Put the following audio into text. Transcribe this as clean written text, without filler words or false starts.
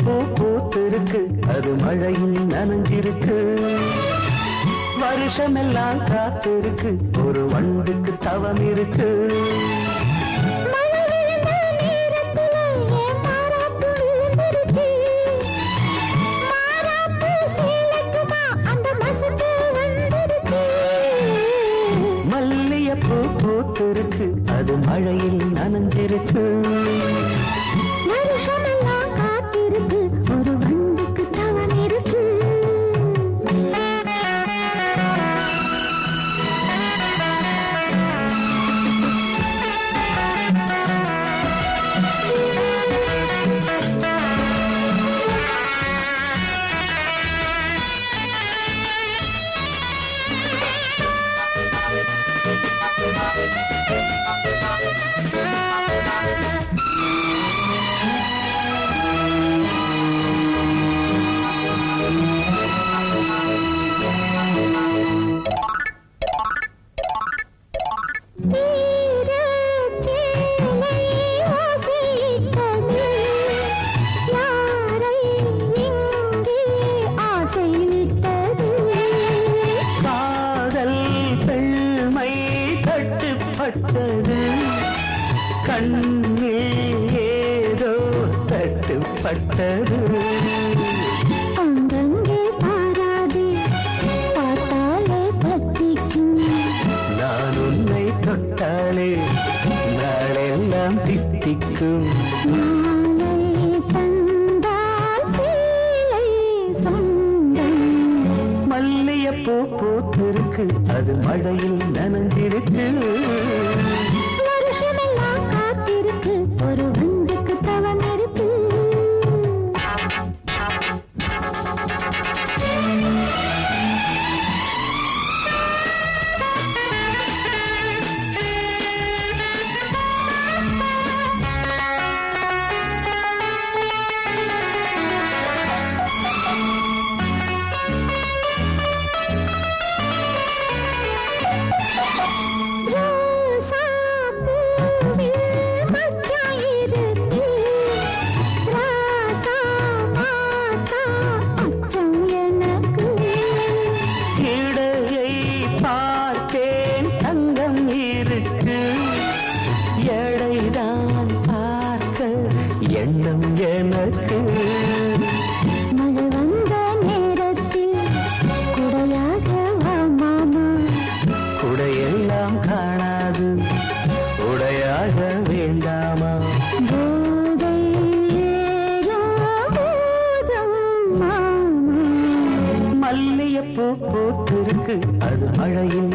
மல்லிகைப்பூ பூத்திருக்கு, அது மழையில் நனைஞ்சிருக்கு. வருஷமெல்லாம் காத்திருக்கு, ஒரு வண்டுக்கு தவம் இருக்கு. மல்லிகைப்பூ பூத்திருக்கு, அது மழையில் நனைஞ்சிருக்கு. வருஷமெல்லாம் காத்திருக்கு, ஒரு வண்டுக்கு தவம் இருக்கு. கண்ணில் ஏதோ தட்டுப்பட்டது. அங்கங்கே பாராதே, பார்த்தாலே பத்திக்கும். நான் உன்னை தொட்டாலே நாளெல்லாம் தித்திக்கும். மல்லிகைப்பூ பூத்திருக்கு, அது மழையில் நனைஞ்சிருக்கு. ஒரு வண்டுக்கு தவம் இருக்கு. எண்ணம் எனக்கு மழை வந்த நேரத்தில் குடையாக வா மாமா. குடையெல்லாம் காணாது, உடையாக வேண்டாமா? போதை ஏறும் மாமா. மல்லிகைப்பூ பூத்திருக்கு, அது மழையில்